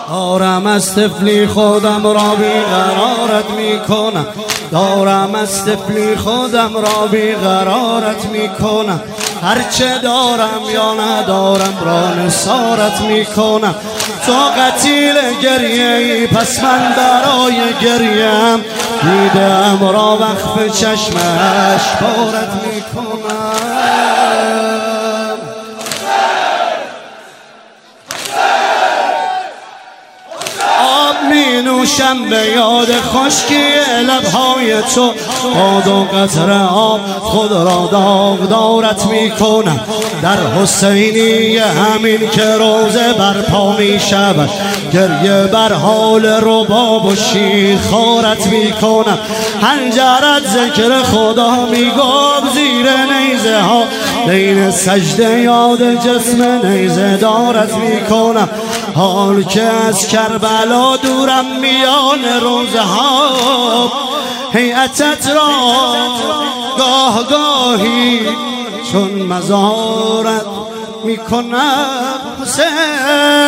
دارم از طفلی خودم را بیقرارت میکنم، دارم از طفلی خودم را بیقرارت میکنم. هرچه دارم یا ندارم را نثارت میکنم. تو قتیل گریه ای پس من برای گریم، دیدم را وقف چشمش بارت میکنم. می نوشم به یاد خشکی لبهای تو، باد و قطره آب خود را داغدارت می کنم. در حسینی همین که روزه برپا می شود، گریه بر حال رباب و شیرخوارت می کنم. حنجرت ذکر خدا می گفت زیر نیزه ها، بین سجده یاد جسم نیزه دارت می کنم. حال که از کربلا دورم میان روزها، هیئتت را گاه گاهی چون مزارت میکنم. حسین